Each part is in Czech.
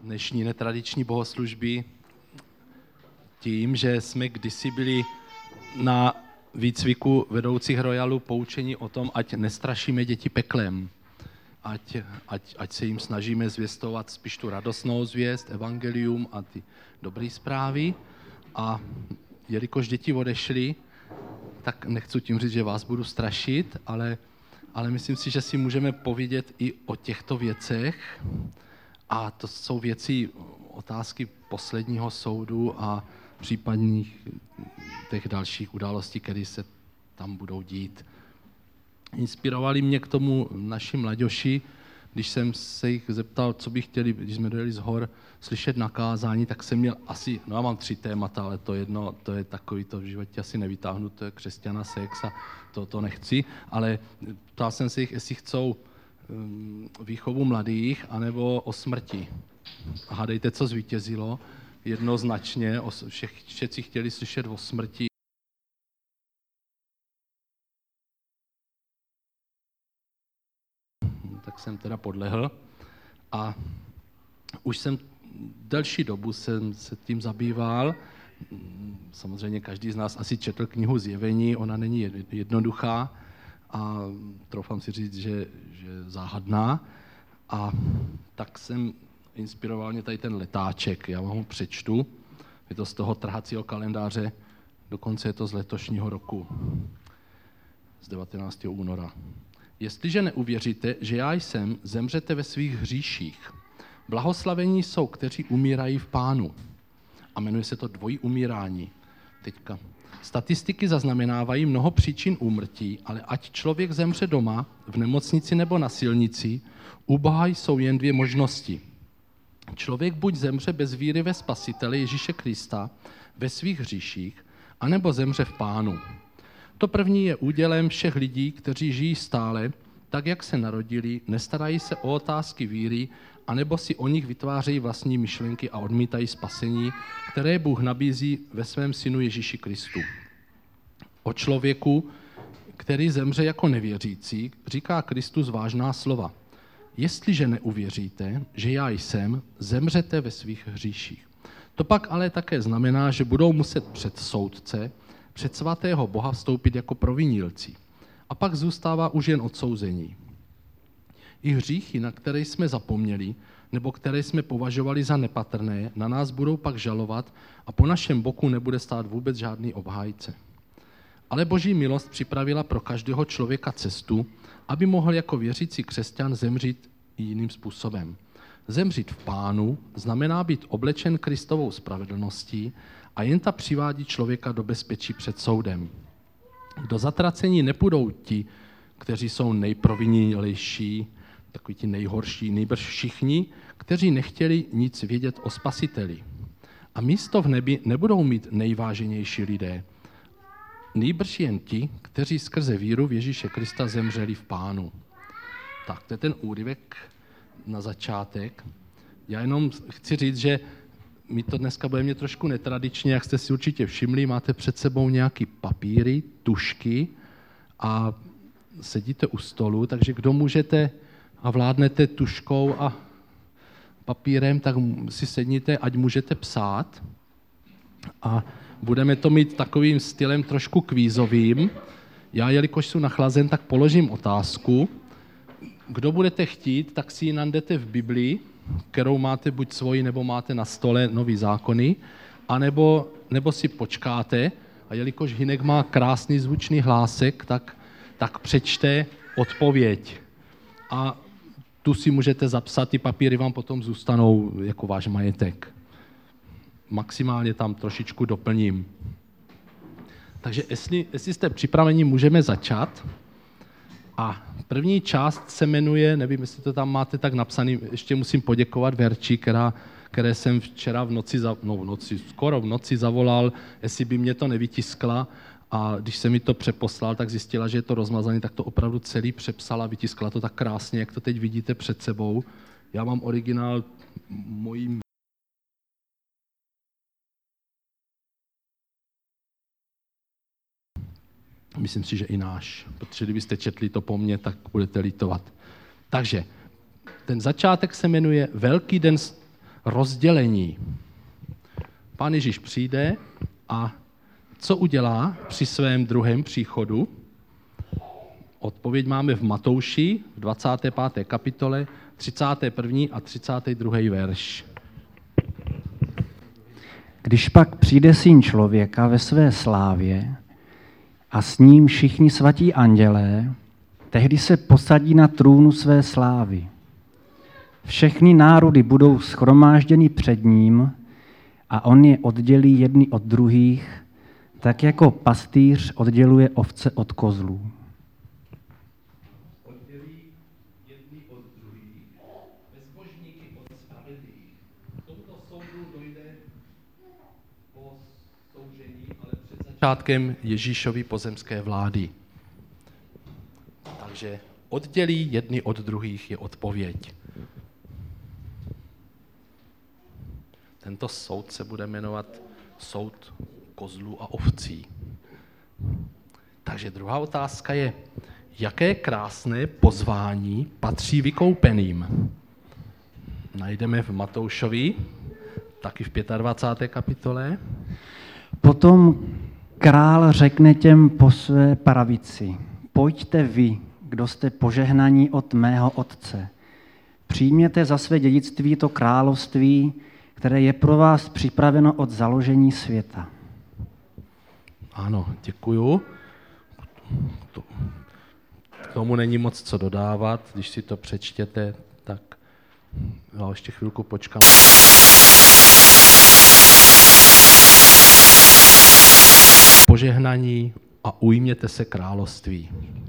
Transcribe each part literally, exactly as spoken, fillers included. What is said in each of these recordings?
dnešní netradiční bohoslužby tím, že jsme kdysi byli na výcviku vedoucích Royalu poučení o tom, ať nestrašíme děti peklem, ať, ať, ať se jim snažíme zvěstovat spíš tu radostnou zvěst, evangelium a ty dobré zprávy. A jelikož děti odešly, tak nechci tím říct, že vás budu strašit, ale, ale myslím si, že si můžeme povědět i o těchto věcech. A to jsou věci, otázky posledního soudu a případných těch dalších událostí, které se tam budou dít. Inspirovali mě k tomu naši mladěši, když jsem se jich zeptal, co by chtěli, když jsme dojeli z hor, slyšet na kázání, tak jsem měl asi, no já mám tři témata, ale to jedno, to je takový, to v životě asi nevytáhnu, to je křesťana, sex a to, to nechci, ale ptal jsem se jich, jestli chcou um, výchovu mladých, anebo o smrti. A hádejte, co zvítězilo. Jednoznačně, všech, všetci chtěli slyšet o smrti. Tak jsem teda podlehl a už jsem delší dobu jsem se tím zabýval. Samozřejmě každý z nás asi četl knihu Zjevení, ona není jednoduchá a troufám si říct, že, že záhadná. A tak jsem inspiroval mě tady ten letáček, já vám ho přečtu. Je to z toho trhacího kalendáře, dokonce je to z letošního roku, z devatenáctého února. Jestliže neuvěříte, že já jsem, zemřete ve svých hříších. Blahoslavení jsou, kteří umírají v Pánu. A jmenuje se to dvojí umírání. Teďka. Statistiky zaznamenávají mnoho příčin úmrtí, ale ať člověk zemře doma, v nemocnici nebo na silnici, u Boha jsou jen dvě možnosti. Člověk buď zemře bez víry ve Spasitele Ježíše Krista, ve svých hříších, anebo zemře v Pánu. To první je údělem všech lidí, kteří žijí stále, tak jak se narodili, nestarají se o otázky víry, anebo si o nich vytvářejí vlastní myšlenky a odmítají spasení, které Bůh nabízí ve svém synu Ježíši Kristu. O člověku, který zemře jako nevěřící, říká Kristus vážná slova. Jestliže neuvěříte, že já jsem, zemřete ve svých hříších. To pak ale také znamená, že budou muset před soudce, před svatého Boha vstoupit jako provinílci. A pak zůstává už jen odsouzení. I hříchy, na které jsme zapomněli, nebo které jsme považovali za nepatrné, na nás budou pak žalovat a po našem boku nebude stát vůbec žádný obhájce. Ale Boží milost připravila pro každého člověka cestu, aby mohl jako věřící křesťan zemřít jiným způsobem. Zemřít v Pánu znamená být oblečen Kristovou spravedlností a jen ta přivádí člověka do bezpečí před soudem. Do zatracení nepůjdou ti, kteří jsou nejprovinilejší, takoví ti nejhorší, nejbrž všichni, kteří nechtěli nic vědět o Spasiteli. A místo v nebi nebudou mít nejváženější lidé, nejbrž jen ti, kteří skrze víru v Ježíše Krista zemřeli v Pánu. Tak, to je ten úryvek na začátek. Já jenom chci říct, že my to dneska budeme mít trošku netradičně, jak jste si určitě všimli, máte před sebou nějaký papíry, tušky a sedíte u stolu, takže kdo můžete a vládnete tuškou a papírem, tak si sedněte, ať můžete psát. A budeme to mít takovým stylem trošku kvízovým. Já, jelikož jsem nachlazen, tak položím otázku. Kdo budete chtít, tak si ji najdete v Biblii, kterou máte buď svoji, nebo máte na stole nový zákony, anebo, nebo si počkáte a jelikož Hinek má krásný zvučný hlásek, tak, tak přečte odpověď. A tu si můžete zapsat, ty papíry vám potom zůstanou jako váš majetek. Maximálně tam trošičku doplním. Takže jestli, jestli jste připraveni, můžeme začat. A první část se jmenuje, nevím, jestli to tam máte tak napsaný, ještě musím poděkovat Verči, která, které jsem včera v noci, no v noci, skoro v noci zavolal, jestli by mě to nevytiskla. A když se mi to přeposlal, tak zjistila, že je to rozmazané, tak to opravdu celý přepsala, vytiskla to tak krásně, jak to teď vidíte před sebou. Já mám originál mojí. Myslím si, že i náš, protože kdybyste četli to po mně, tak budete litovat. Takže ten začátek se jmenuje Velký den rozdělení. Pán Ježíš přijde a co udělá při svém druhém příchodu? Odpověď máme v Matouši v dvacáté páté kapitole, třicátý první a třicátý druhý verš. Když pak přijde Syn člověka ve své slávě a s ním všichni svatí andělé, tehdy se posadí na trůnu své slávy. Všechny národy budou shromážděny před ním a on je oddělí jedny od druhých, tak jako pastýř odděluje ovce od kozlů. Oddělí jedny od druhých, bezbožníky od spravedlivých. K tomuto soudu dojde po soužení, ale před začátkem Ježíšovy pozemské vlády. Takže oddělí jedny od druhých je odpověď. Tento soud se bude jmenovat soud kozlů a ovcí. Takže druhá otázka je, jaké krásné pozvání patří vykoupeným? Najdeme v Matoušovi, taky v dvacáté páté kapitole. Potom král řekne těm po své pravici, pojďte vy, kdo jste požehnaní od mého otce. Přijměte za své dědictví to království, které je pro vás připraveno od založení světa. Ano, děkuju. K tomu není moc co dodávat, když si to přečtěte, tak já ještě chvilku počkám. Požehnaní a ujměte se království.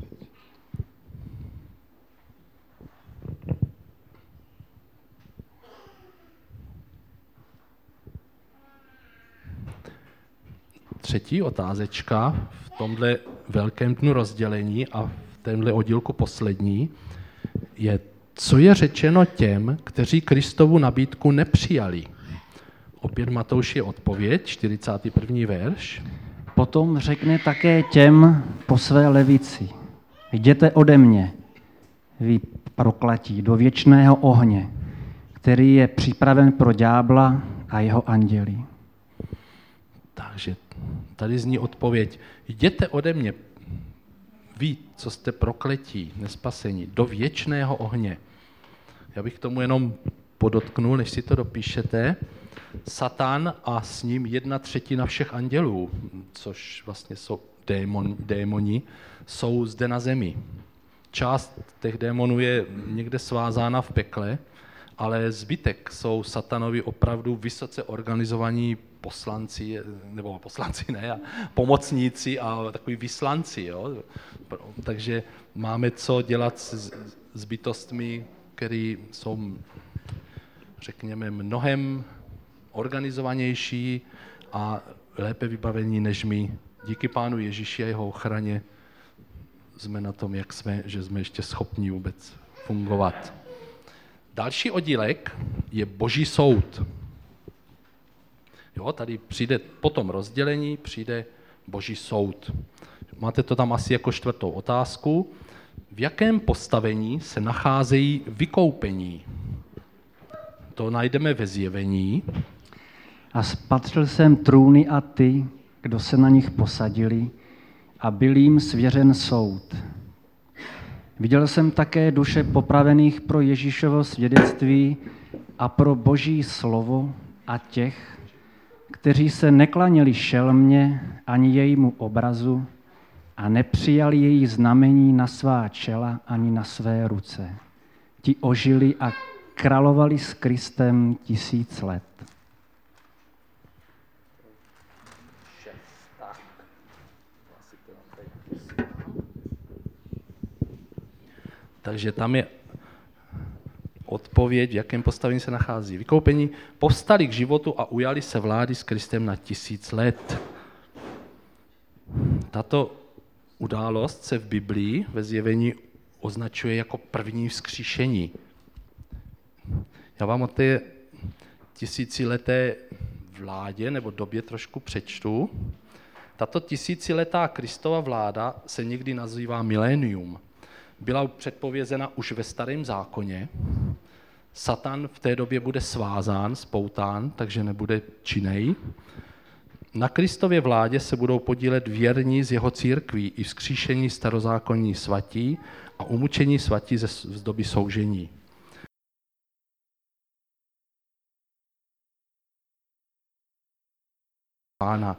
Třetí otázečka v tomhle velkém dnu rozdělení a v témhle oddílku poslední je, co je řečeno těm, kteří Kristovu nabídku nepřijali. Opět Matouš je odpověď, čtyřicátý první verš. Potom řekne také těm po své levici, jděte ode mě, vy prokletí, do věčného ohně, který je připraven pro ďábla a jeho anděli. Takže tady zní odpověď, jděte ode mě, vy, co jste prokletí, nespasení, do věčného ohně. Já bych k tomu jenom podotknul, než si to dopíšete, Satan a s ním jedna třetina všech andělů, což vlastně jsou démon, démoni, jsou zde na zemi. Část těch démonů je někde svázána v pekle, ale zbytek jsou satanovi opravdu vysoce organizovaní poslanci, nebo poslanci ne, a pomocníci a takový vyslanci. Jo? Takže máme co dělat s, s bytostmi, které jsou, řekněme, mnohem organizovanější a lépe vybavení než my. Díky Pánu Ježíši a jeho ochraně jsme na tom, jak jsme, že jsme ještě schopni vůbec fungovat. Další oddílek je Boží soud. Jo, tady přijde po tom rozdělení, přijde Boží soud. Máte to tam asi jako čtvrtou otázku. V jakém postavení se nacházejí vykoupení? To najdeme ve Zjevení. A spatřil jsem trůny a ty, kdo se na nich posadili, a byl jim svěřen soud. Viděl jsem také duše popravených pro Ježíšovo svědectví a pro Boží slovo a těch, kteří se neklaněli šelmě ani jejímu obrazu a nepřijali její znamení na svá čela ani na své ruce. Ti ožili a královali s Kristem tisíc let. Takže tam je odpověď, v jakém postavení se nachází vykoupení. Povstali k životu a ujali se vlády s Kristem na tisíc let. Tato událost se v Biblii ve Zjevení označuje jako první vzkříšení. Já vám o té tisícileté vládě nebo době trošku přečtu. Tato tisíciletá Kristova vláda se někdy nazývá milénium. Byla předpovězena už ve Starém zákoně, Satan v té době bude svázán, spoután, takže nebude činnej. Na Kristově vládě se budou podílet věrní z jeho církví i vzkříšení starozákonní svatí a umučení svatí z doby soužení. Pána.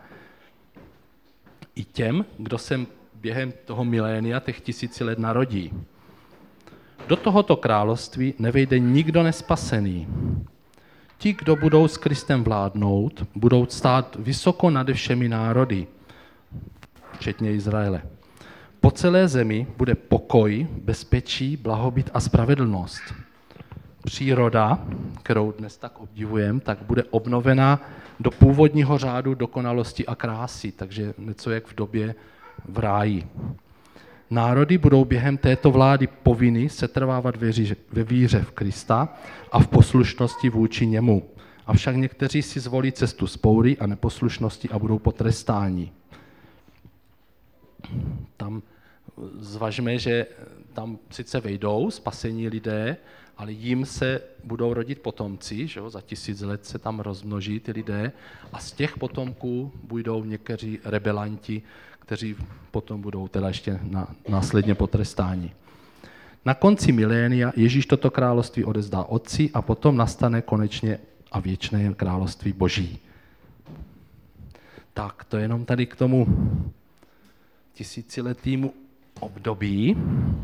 I těm, kdo se během toho milénia, těch tisíci let narodí. Do tohoto království nevejde nikdo nespasený. Ti, kdo budou s Kristem vládnout, budou stát vysoko nade všemi národy, včetně Izraele. Po celé zemi bude pokoj, bezpečí, blahobyt a spravedlnost. Příroda, kterou dnes tak obdivujeme, tak bude obnovena do původního řádu dokonalosti a krásy, takže něco jak v době v ráji. Národy budou během této vlády povinny setrvávat ve víře v Krista a v poslušnosti vůči němu. Avšak někteří si zvolí cestu vzpoury a neposlušnosti a budou potrestáni. Tam zvažme, že tam sice vejdou spasení lidé, ale jim se budou rodit potomci, že jo? Za tisíc let se tam rozmnoží ty lidé a z těch potomků budou někteří rebelanti, kteří potom budou teda ještě na, následně potrestáni. Na konci milénia Ježíš toto království odezdá Otci a potom nastane konečně a věčné království Boží. Tak, to jenom tady k tomu tisíciletýmu období.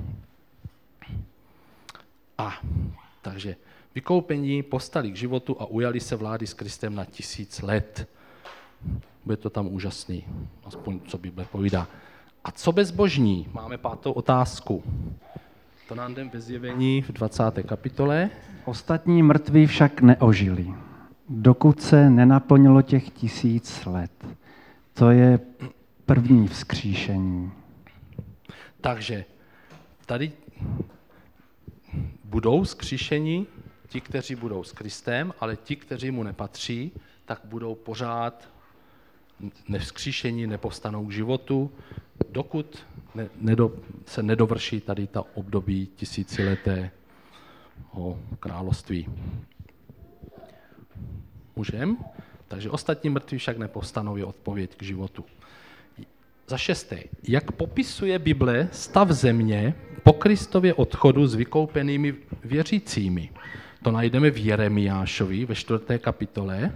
A takže vykoupení postali k životu a ujali se vlády s Kristem na tisíc let. Bude to tam úžasný, aspoň co Bible povídá. A co bezbožní? Máme pátou otázku. To nám jdem ve Zjevení v dvacáté kapitole. Ostatní mrtví však neožili, dokud se nenaplnilo těch tisíc let. To je první vzkříšení. Takže tady budou vzkříšení ti, kteří budou s Kristem, ale ti, kteří mu nepatří, tak budou pořád nevzkříšení, nepovstanou k životu, dokud ne, nedo, se nedovrší tady ta období tisíciletého království. Můžem? Takže ostatní mrtví však nepovstanou, je odpověď k životu. Za šesté, jak popisuje Bible stav země po Kristově odchodu s vykoupenými věřícími? To najdeme v Jeremiášovi ve čtvrté kapitole,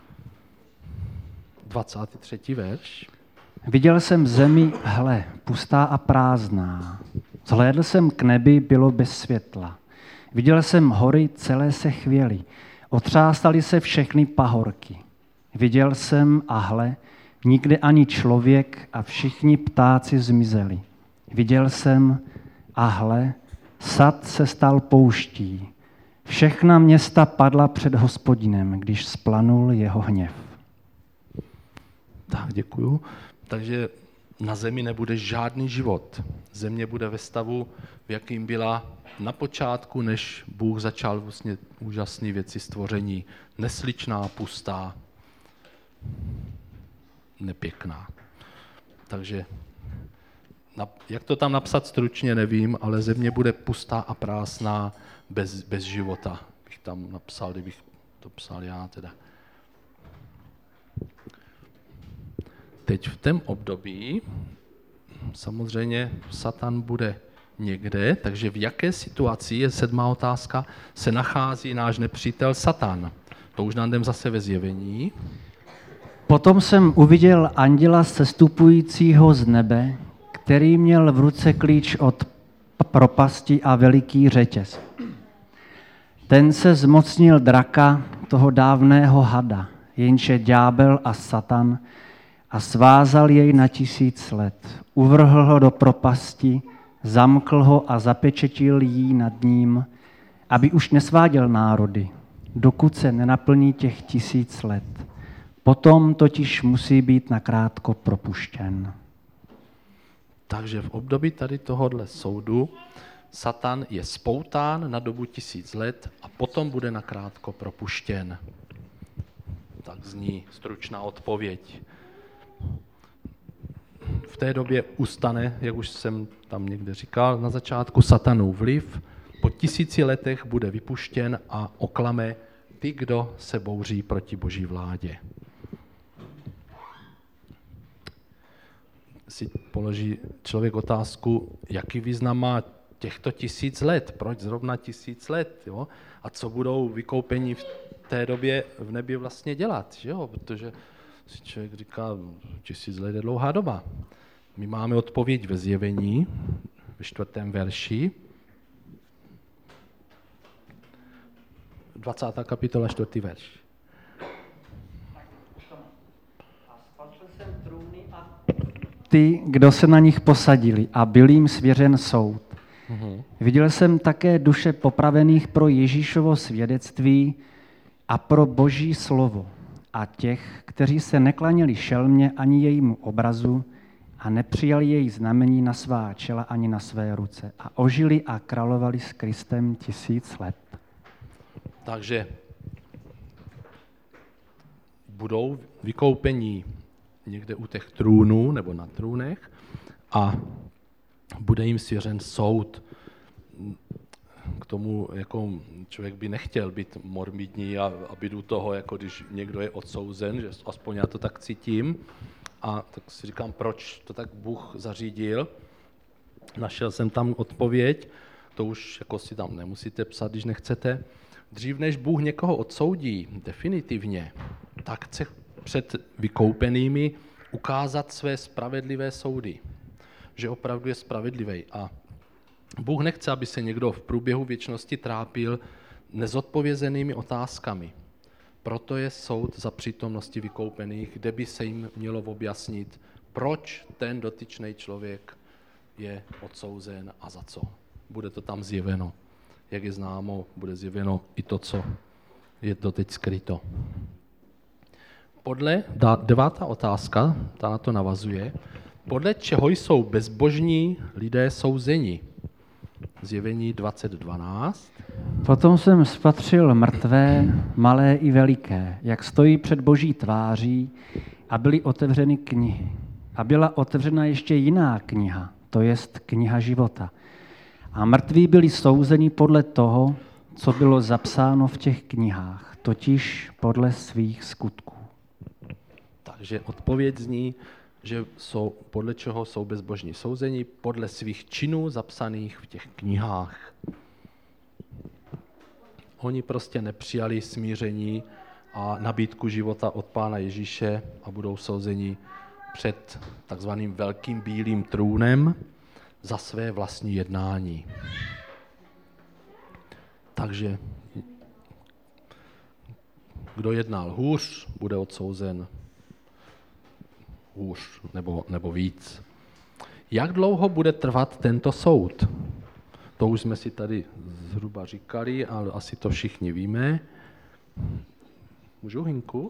dvacátý třetí verš. Viděl jsem zemi, hle, pustá a prázdná. Zhlédl jsem k nebi, bylo bez světla. Viděl jsem hory, celé se chvěly. Otřásaly se všechny pahorky. Viděl jsem a hle, nikde ani člověk a všichni ptáci zmizeli. Viděl jsem a hle, sad se stal pouští. Všechna města padla před Hospodinem, když splanul jeho hněv. Tak, děkuju. Takže na zemi nebude žádný život. Země bude ve stavu, v jakým byla na počátku, než Bůh začal vlastně úžasné věci stvoření. Nesličná, pustá, nepěkná. Takže jak to tam napsat stručně, nevím, ale země bude pustá a prázdná, bez, bez života. Bych tam napsal, kdybych to psal já teda. Teď v tom období samozřejmě Satan bude někde, takže v jaké situaci, je sedmá otázka, se nachází náš nepřítel Satan. To už nám jdem zase ve Zjevení. Potom jsem uviděl anděla sestupujícího z nebe, který měl v ruce klíč od propasti a veliký řetěz. Ten se zmocnil draka, toho dávného hada, jenž je ďábel a Satan, a svázal jej na tisíc let. Uvrhl ho do propasti, zamkl ho a zapečetil jí nad ním, aby už nesváděl národy, dokud se nenaplní těch tisíc let. Potom totiž musí být nakrátko propuštěn. Takže v období tady tohohle soudu Satan je spoután na dobu tisíc let a potom bude nakrátko propuštěn. Tak zní stručná odpověď. V té době ustane, jak už jsem tam někde říkal, na začátku Satanův vliv, po tisíci letech bude vypuštěn a oklame ty, kdo se bouří proti boží vládě. Si položí člověk otázku, jaký význam má těchto tisíc let, proč zrovna tisíc let, jo? A co budou vykoupení v té době v nebi vlastně dělat, jo? Protože si člověk říká, tisíc let je dlouhá doba. My máme odpověď ve Zjevení, ve čtvrtém verši, dvacátá kapitola, čtvrtý verš. Ty, kdo se na nich posadili a byl jim svěřen soud. Uhum. Viděl jsem také duše popravených pro Ježíšovo svědectví a pro Boží slovo a těch, kteří se neklanili šelmě ani jejímu obrazu a nepřijali její znamení na svá čela ani na své ruce a ožili a královali s Kristem tisíc let. Takže budou vykoupení někde u těch trůnů nebo na trůnech a bude jim svěřen soud. K tomu jako člověk by nechtěl být morbidní a, a být u toho, jako když někdo je odsouzen, že aspoň já to tak cítím. A tak si říkám, proč to tak Bůh zařídil. Našel jsem tam odpověď, to už jako si tam nemusíte psat, když nechcete. Dřív než Bůh někoho odsoudí definitivně, tak chce před vykoupenými ukázat své spravedlivé soudy, že opravdu je spravedlivý. A Bůh nechce, aby se někdo v průběhu věčnosti trápil nezodpovězenými otázkami. Proto je soud za přítomnosti vykoupených, kde by se jim mělo objasnit, proč ten dotyčný člověk je odsouzen a za co. Bude to tam zjeveno. Jak je známo, bude zjeveno i to, co je doteď skryto. Podle, devátá otázka, ta na to navazuje, podle čeho jsou bezbožní lidé souzeni? Zjevení dvacet dvanáct. Potom jsem spatřil mrtvé, malé i veliké, jak stojí před Boží tváří a byly otevřeny knihy. A byla otevřena ještě jiná kniha, to jest kniha života. A mrtví byli souzeni podle toho, co bylo zapsáno v těch knihách, totiž podle svých skutků. Takže odpověď zní, že jsou, podle čeho jsou bezbožní souzeni, podle svých činů zapsaných v těch knihách. Oni prostě nepřijali smíření a nabídku života od Pána Ježíše a budou souzeni před takzvaným velkým bílým trůnem za své vlastní jednání. Takže kdo jednal hůř, bude odsouzen hůř nebo, nebo víc. Jak dlouho bude trvat tento soud? To už jsme si tady zhruba říkali, ale asi to všichni víme. Můžu, Hinku?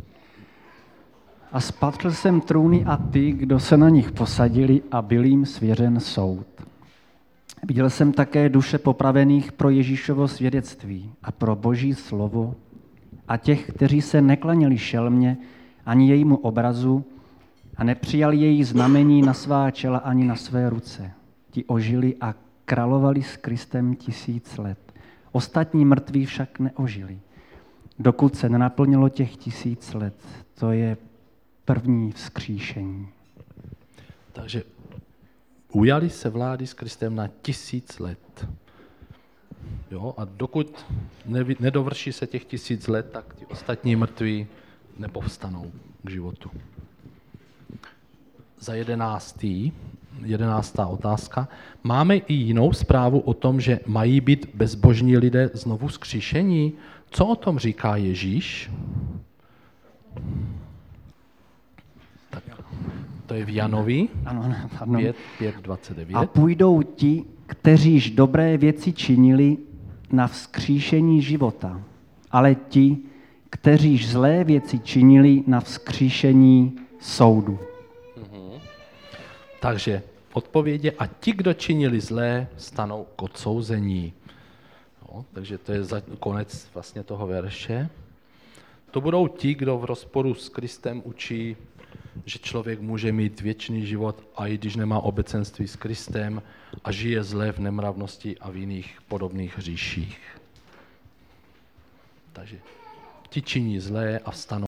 A spatřil jsem trůny a ty, kdo se na nich posadili a byl jim svěřen soud. Viděl jsem také duše popravených pro Ježíšovo svědectví a pro Boží slovo a těch, kteří se neklanili šelmě ani jejímu obrazu a nepřijali její znamení na svá čela ani na své ruce. Ti ožili a královali s Kristem tisíc let. Ostatní mrtví však neožili, dokud se nenaplnilo těch tisíc let. To je první vzkříšení. Takže ujali se vlády s Kristem na tisíc let. Jo, a dokud nevy, nedovrší se těch tisíc let, tak ti ostatní mrtví nepovstanou k životu. Za jedenáctý, jedenáctá otázka. Máme i jinou zprávu o tom, že mají být bezbožní lidé znovu vzkříšení? Co o tom říká Ježíš? Tak, to je v Janovi Ano, ano. pět, pět, dvacet devět. A půjdou ti, kteříž dobré věci činili, na vzkříšení života, ale ti, kteříž zlé věci činili, na vzkříšení soudu. Mhm. Takže odpověď je, a ti, kdo činili zlé, stanou k odsouzení. No, takže to je za konec vlastně toho verše. To budou ti, kdo v rozporu s Kristem učí že člověk může mít věčný život, a i když nemá obecenství s Kristem a žije zle v nemravnosti a v jiných podobných hříších. Takže ti činí zlé a vstanou.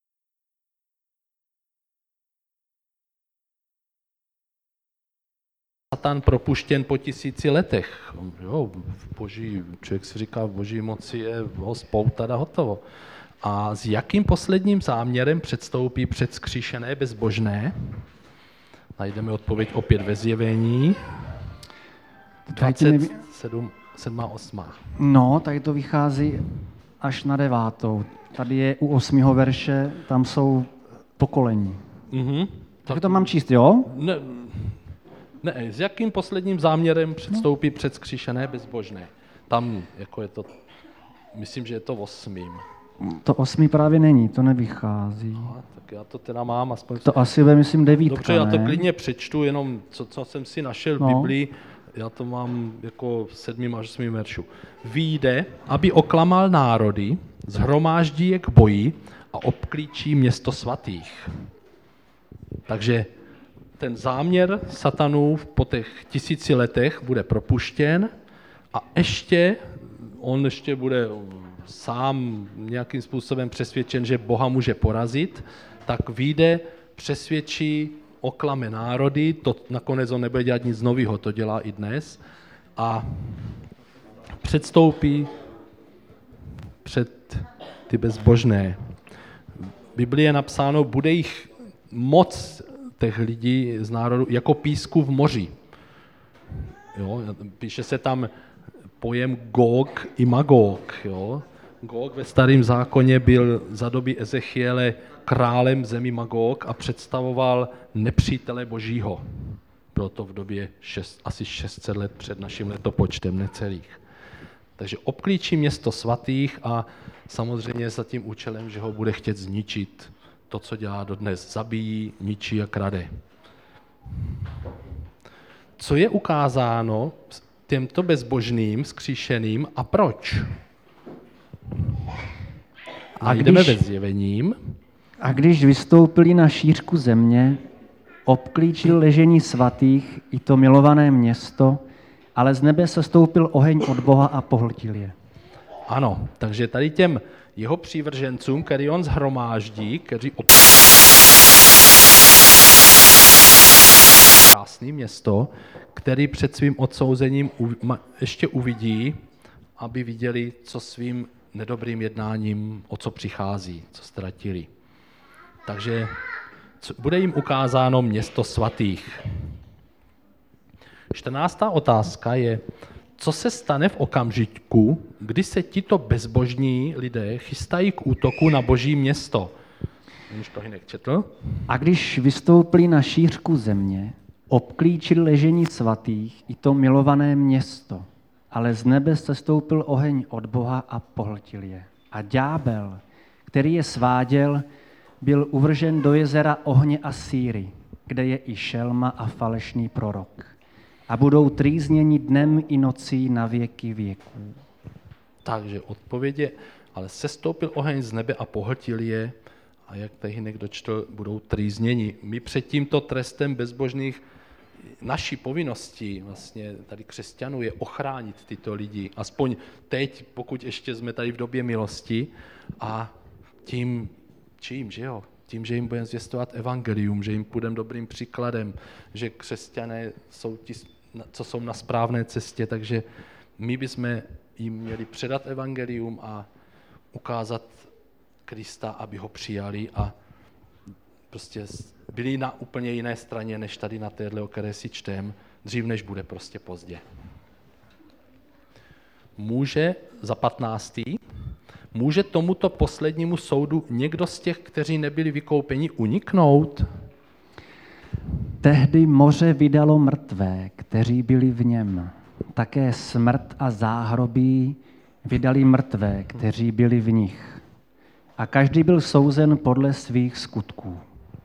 Satan propuštěn po tisíci letech. Jo, v boží, člověk si říká, v boží moci je ho spoutat a hotovo. A s jakým posledním záměrem předstoupí před zkříšené bezbožné? Najdeme odpověď opět ve Zjevení. dvacet sedm, sedm, osm. No, tady to vychází až na devátou. Tady je u osmého verše, tam jsou pokolení. Mm-hmm. Takže to mám číst, jo? Ne, ne, s jakým posledním záměrem předstoupí no. před zkříšené bezbožné? Tam, jako je to, myslím, že je to osmým. To osmý právě není, to nevychází. No, tak já to teda mám aspoň... To asi bude, myslím, devítka, Dobře, já to ne? klidně přečtu, jenom co, co jsem si našel v no. Biblii, já to mám jako v sedmým až osmým veršu. Vyjde, aby oklamal národy, zhromáždí je k boji a obklíčí město svatých. Takže ten záměr satanův po těch tisíci letech bude propuštěn a ještě, on ještě bude sám nějakým způsobem přesvědčen, že Boha může porazit, tak vyjde, přesvědčí, oklame národy, to nakonec on nebude dělat nic nového, to dělá i dnes, a předstoupí před ty bezbožné. V Biblii je napsáno, bude jich moc těch lidí z národu jako písku v moři. Jo, píše se tam pojem Gog i Magog. Jo. Gog ve starém zákoně byl za doby Ezechiele králem zemi Magog a představoval nepřítele Božího. Bylo to v době šest, asi šest set let před naším letopočtem, necelých. Takže obklíčí město svatých a samozřejmě za tím účelem, že ho bude chtět zničit. To, co dělá dodnes, zabíjí, ničí a krade. Co je ukázáno těmto bezbožným, vzkříšeným a proč? A jdeme ve Zjevením. A když vystoupili na šířku země, obklíčil ležení svatých i to milované město, ale z nebe se stoupil oheň od Boha a pohltil je. Ano, takže tady těm jeho přívržencům, který on zhromáždí, kteří op... krásné město, který před svým odsouzením ještě uvidí, aby viděli, co svým nedobrým jednáním, o co přichází, co ztratili. Takže bude jim ukázáno město svatých. čtrnáctá otázka je, co se stane v okamžiku, kdy se tito bezbožní lidé chystají k útoku na Boží město. Už to Hynek četl. A když vystoupili na šířku země, obklíčili ležení svatých i to milované město, ale z nebe se stoupil oheň od Boha a pohltil je. A ďábel, který je sváděl, byl uvržen do jezera ohně a síry, kde je i šelma a falešný prorok. A budou trýzněni dnem i nocí na věky věků. Takže odpověď je, ale sestoupil oheň z nebe a pohltil je, a jak tady někdo četl, budou trýzněni. My před tímto trestem bezbožných, naší povinností vlastně tady křesťanů je ochránit tyto lidi. Aspoň teď, pokud ještě jsme tady v době milosti, a tím, čím, že jo? Tím, že jim budeme zvěstovat evangelium, že jim půjdeme dobrým příkladem, že křesťané jsou ti, co jsou na správné cestě, takže my bychom jim měli předat evangelium a ukázat Krista, aby ho přijali a prostě byli na úplně jiné straně, než tady na téhle, o které si čtem, dřív než bude prostě pozdě. Může za patnáctý, může tomuto poslednímu soudu někdo z těch, kteří nebyli vykoupeni, uniknout? Tehdy moře vydalo mrtvé, kteří byli v něm. Také smrt a záhrobí vydali mrtvé, kteří byli v nich. A každý byl souzen podle svých skutků.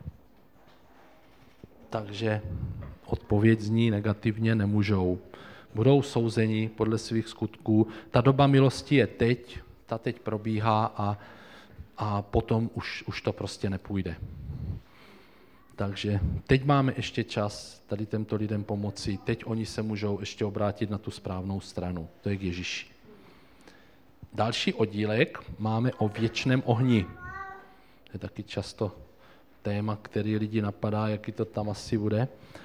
Takže odpověď zní negativně, nemůžou. Budou souzeni podle svých skutků. Ta doba milosti je teď, ta teď probíhá a, a potom už, už to prostě nepůjde. Takže teď máme ještě čas tady těmto lidem pomoci. Teď oni se můžou ještě obrátit na tu správnou stranu. To je k Ježíši. Další oddílek máme o věčném ohni. To je taky často téma, který lidi napadá, jaký to tam asi bude.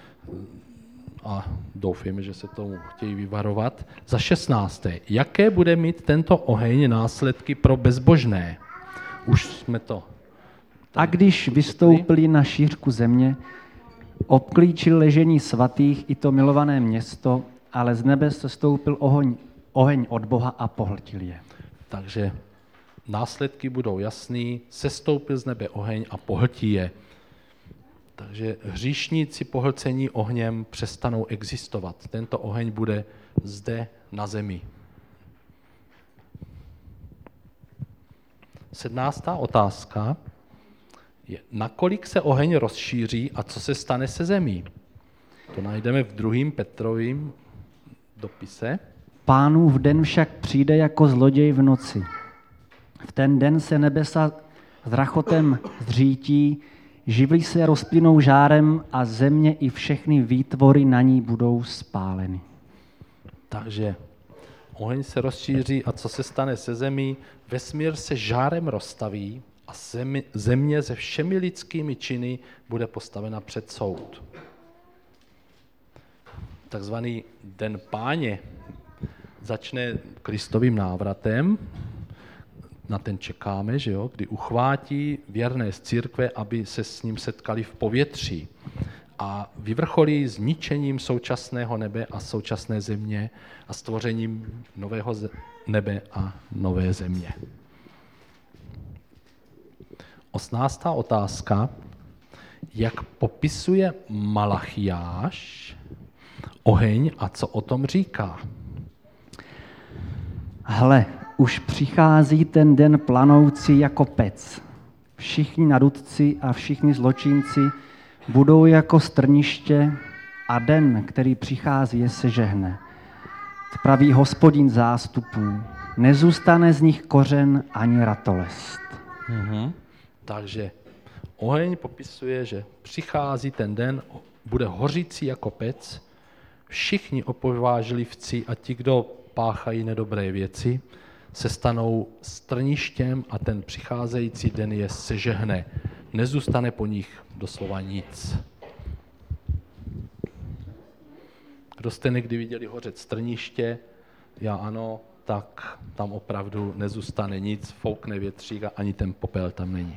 A doufejme, že se tomu chtějí vyvarovat. Za šestnácté. Jaké bude mít tento oheň následky pro bezbožné? Už jsme to... A když vystoupili na šířku země, obklíčil ležení svatých i to milované město, ale z nebe se stoupil oheň, oheň od Boha a pohltil je. Takže následky budou jasný, sestoupil z nebe oheň a pohltí je. Takže hříšníci pohlcení ohněm přestanou existovat. Tento oheň bude zde na zemi. Sedmnáctá otázka je, nakolik se oheň rozšíří a co se stane se zemí. To najdeme v druhém Petrovým dopise. Pánův den však přijde jako zloděj v noci. V ten den se nebesa s rachotem zřítí, živly se rozplynou žárem a země i všechny výtvory na ní budou spáleny. Takže oheň se rozšíří a co se stane se zemí? Vesmír se žárem rozstaví a zemi, země se všemi lidskými činy bude postavena před soud. Takzvaný den Páně začne Kristovým návratem, na ten čekáme, že jo, kdy uchvátí věrné z církve, aby se s ním setkali v povětří. A vyvrcholí zničením současného nebe a současné země a stvořením nového nebe a nové země. Osmnáctá otázka. Jak popisuje Malachiáš oheň a co o tom říká? Hle, už přichází ten den planoucí jako pec. Všichni nadutci a všichni zločinci budou jako strniště a den, který přichází, je sežehne. Praví Hospodin zástupů. Nezůstane z nich kořen ani ratolest. Mhm. Takže oheň popisuje, že přichází ten den, bude hořící jako pec, všichni opovážlivci a ti, kdo páchají nedobré věci, se stanou strništěm a ten přicházející den je sežehne. Nezůstane po nich doslova nic. Kdo jste někdy viděli hořet strniště, já ano, tak tam opravdu nezůstane nic, foukne větřík a ani ten popel tam není.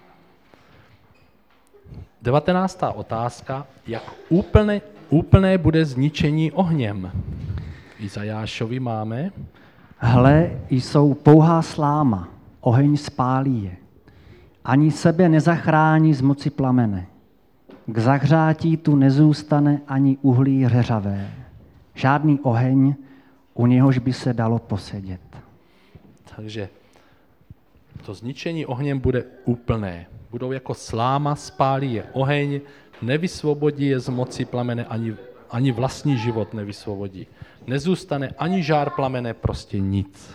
Devatenáctá otázka. Jak úplné, úplné bude zničení ohněm? Izajášovi máme. Hle, jsou pouhá sláma, oheň spálí je. Ani sebe nezachrání z moci plamene. K zahřátí tu nezůstane ani uhlí řeřavé. Žádný oheň, u něhož by se dalo posedět. Takže to zničení ohněm bude úplné. Budou jako sláma, spálí je oheň, nevysvobodí je z moci plamene, ani, ani vlastní život nevysvobodí. Nezůstane ani žár plamene, prostě nic.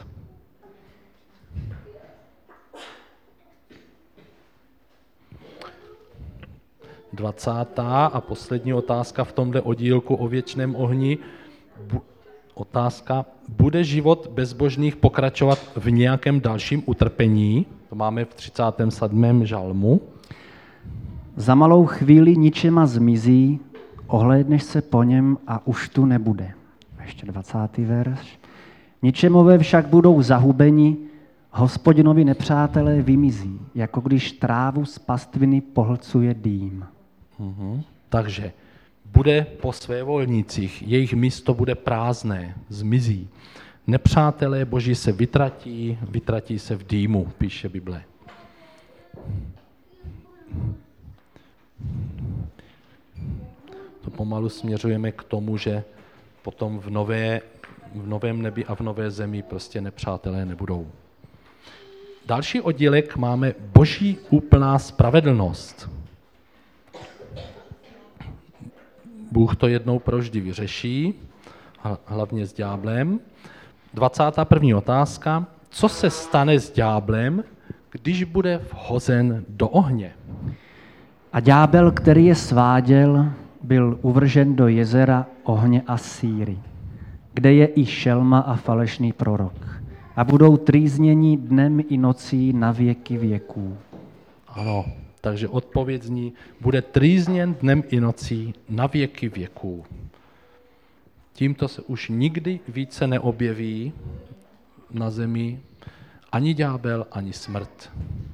Dvacátá a poslední otázka v tomhle oddílku o věčném ohni. Bu- otázka, bude život bezbožných pokračovat v nějakém dalším utrpení? To máme v třicátém sedmém žalmu. Za malou chvíli ničema zmizí, ohlédneš se po něm a už tu nebude. Ještě dvacátý verš. Ničemové však budou zahubeni, Hospodinovi nepřátelé vymizí, jako když trávu z pastviny pohlcuje dým. Uhum. Takže bude po svévolnících, jejich místo bude prázdné, zmizí. Nepřátelé Boží se vytratí, vytratí se v dýmu, píše Bible. To pomalu směřujeme k tomu, že potom v, nové, v novém nebi a v nové zemi prostě nepřátelé nebudou. Další oddílek máme Boží úplná spravedlnost. Bůh to jednou provždy vyřeší, hlavně s ďáblem. dvacátá první otázka. Co se stane s ďáblem, když bude vhozen do ohně? A ďábel, který je sváděl, byl uvržen do jezera ohně a síry, kde je i šelma a falešný prorok. A budou trýzněni dnem i nocí na věky věků. Ano, takže odpověď zní, bude trýzněn dnem i nocí na věky věků. Tímto se už nikdy více neobjeví na zemi ani ďábel, ani smrt.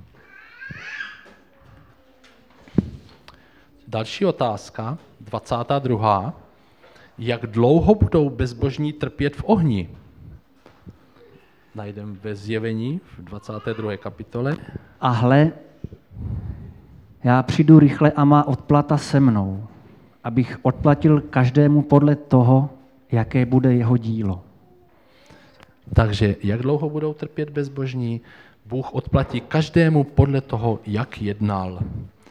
Další otázka, dvacátá druhá. Jak dlouho budou bezbožní trpět v ohni? Najdeme ve Zjevení v dvacáté druhé kapitole. A hle, já přijdu rychle a má odplata se mnou, abych odplatil každému podle toho, jaké bude jeho dílo. Takže jak dlouho budou trpět bezbožní? Bůh odplatí každému podle toho, jak jednal.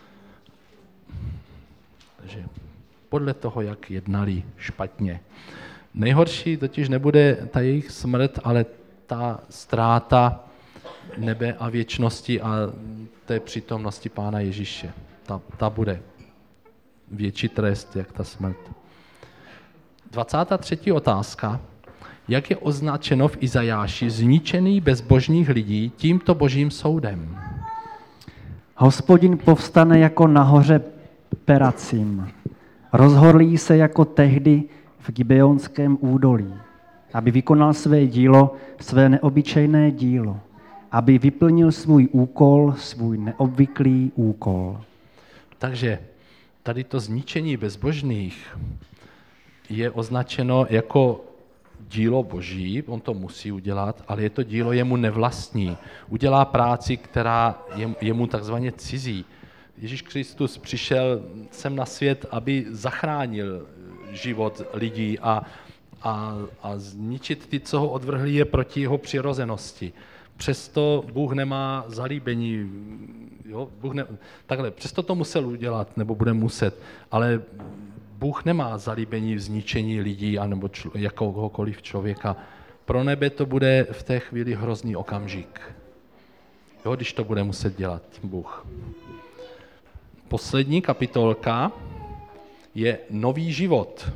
Takže podle toho, jak jednali špatně. Nejhorší totiž nebude ta jejich smrt, ale ta ztráta nebe a věčnosti a té přítomnosti Pána Ježíše. Ta, ta bude větší trest, jak ta smrt. dvacátá třetí otázka. Jak je označeno v Izajáši zničený bezbožných lidí tímto božím soudem? Hospodin povstane jako nahoře Peracim. Rozhorlí se jako tehdy v Gibeonském údolí, aby vykonal své dílo, své neobyčejné dílo, aby vyplnil svůj úkol, svůj neobvyklý úkol. Takže tady to zničení bezbožných je označeno jako dílo boží, on to musí udělat, ale je to dílo jemu nevlastní. Udělá práci, která je jemu takzvaně cizí. Ježíš Kristus přišel sem na svět, aby zachránil život lidí a, a, a zničit ty, co ho odvrhli, je proti jeho přirozenosti. Přesto Bůh nemá zalíbení, jo? Bůh ne, takhle, přesto to musel udělat, nebo bude muset, ale Bůh nemá zalíbení v zničení lidí anebo člo, jakoukoliv člověka. Pro nebe to bude v té chvíli hrozný okamžik, jo, když to bude muset dělat Bůh. Poslední kapitolka je nový život.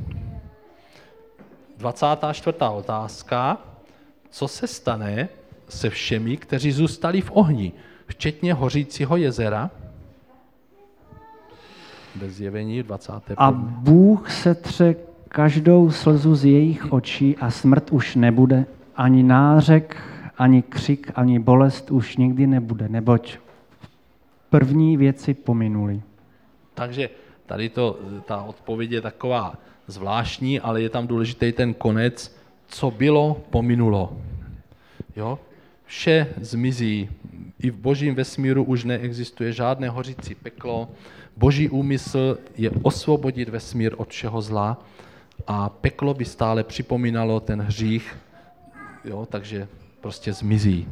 dvacátá čtvrtá otázka. Co se stane se všemi, kteří zůstali v ohni, včetně hořícího jezera? Bez Zjevení dvacáté A Bůh setře každou slzu z jejich očí a smrt už nebude, ani nářek, ani křik, ani bolest už nikdy nebude, neboť první věci pominuly. Takže tady to, ta odpověď je taková zvláštní, ale je tam důležitý ten konec, co bylo, pominulo. Jo? Vše zmizí. I v božím vesmíru už neexistuje žádné hořící peklo. Boží úmysl je osvobodit vesmír od všeho zla a peklo by stále připomínalo ten hřích, jo? Takže prostě zmizí.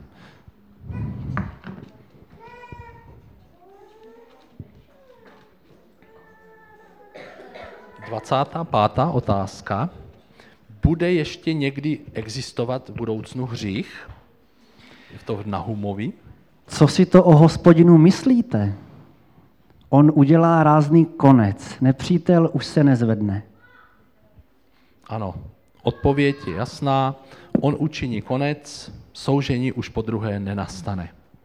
dvacátá pátá otázka. Bude ještě někdy existovat v budoucnu hřích? Je to v Nahumovi. Co si to o Hospodinu myslíte? On udělá rázný konec, nepřítel už se nezvedne. Ano, odpověď je jasná. On učiní konec, soužení už po druhé nenastane.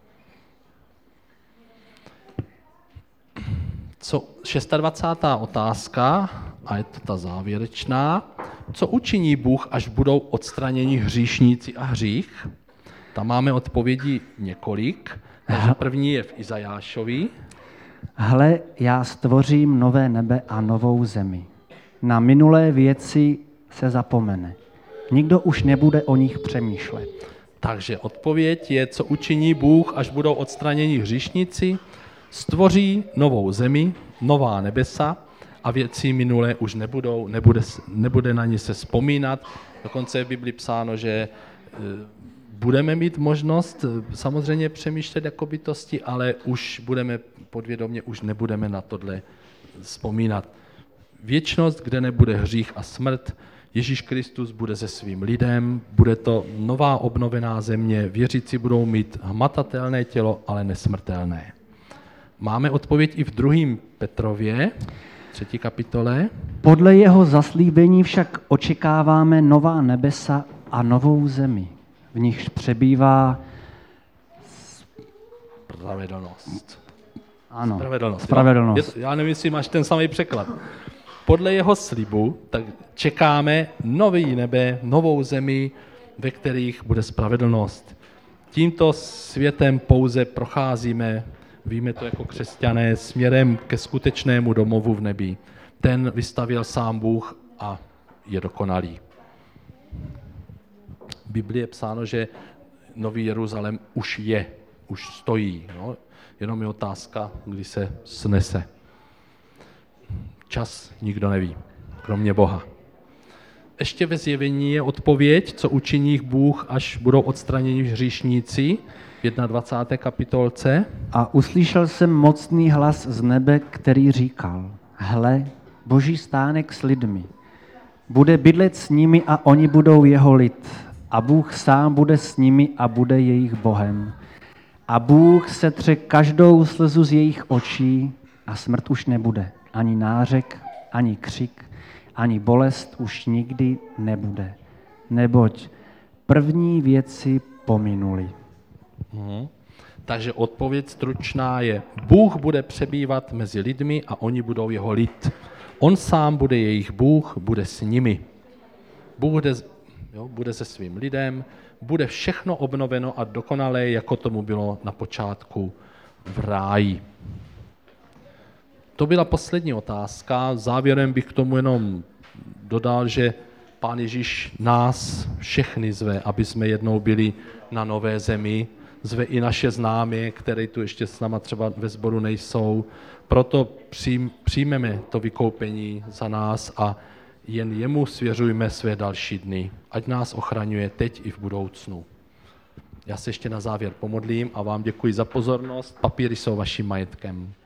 Co, dvacátá šestá otázka, a je to ta závěrečná. Co učiní Bůh, až budou odstraněni hříšníci a hřích? Tam máme odpovědi několik. Takže první je v Izajášovi. Hle, já stvořím nové nebe a novou zemi. Na minulé věci se zapomene. Nikdo už nebude o nich přemýšlet. Takže odpověď je, co učiní Bůh, až budou odstraněni hříšníci, stvoří novou zemi, nová nebesa a věci minulé už nebudou, nebude, nebude na ně se vzpomínat. Dokonce je v Bibli psáno, že budeme mít možnost samozřejmě přemýšlet jako bytosti, ale už budeme podvědomě, už nebudeme na tohle vzpomínat. Věčnost, kde nebude hřích a smrt, Ježíš Kristus bude se svým lidem, bude to nová obnovená země, věřící budou mít hmatatelné tělo, ale nesmrtelné. Máme odpověď i v druhém Petrově, třetí kapitole. Podle jeho zaslíbení však očekáváme nová nebesa a novou zemi, v nichž přebývá Spravedlnost. ano, Spravedlnost. spravedlnost. Je, já nevím, jestli máš ten samý překlad. Podle jeho slibu tak čekáme nový nebe, novou zemi, ve kterých bude spravedlnost. Tímto světem pouze procházíme, víme to jako křesťané, směrem ke skutečnému domovu v nebi. Ten vystavěl sám Bůh a je dokonalý. V Biblii je psáno, že Nový Jeruzalém už je, už stojí. No? Jenom je otázka, kdy se snese. Čas nikdo neví, kromě Boha. Ještě ve Zjevení je odpověď, co učiní Bůh, až budou odstraněni hříšníci v dvacáté první kapitolce. A uslyšel jsem mocný hlas z nebe, který říkal, hle, Boží stánek s lidmi. Bude bydlet s nimi a oni budou jeho lid. A Bůh sám bude s nimi a bude jejich Bohem. A Bůh setře každou slzu z jejich očí a smrt už nebude. Ani nářek, ani křik, ani bolest už nikdy nebude. Neboť první věci pominuly. Mhm. Takže odpověď stručná je, Bůh bude přebývat mezi lidmi a oni budou jeho lid. On sám bude jejich Bůh, bude s nimi. Bůh bude, jo, bude se svým lidem, bude všechno obnoveno a dokonalé, jako tomu bylo na počátku v ráji. To byla poslední otázka. Závěrem bych k tomu jenom dodal, že Pán Ježíš nás všechny zve, aby jsme jednou byli na nové zemi. Zve i naše známé, které tu ještě s náma třeba ve sboru nejsou. Proto přijmeme to vykoupení za nás a jen jemu svěřujme své další dny. Ať nás ochraňuje teď i v budoucnu. Já se ještě na závěr pomodlím a vám děkuji za pozornost. Papíry jsou vaším majetkem.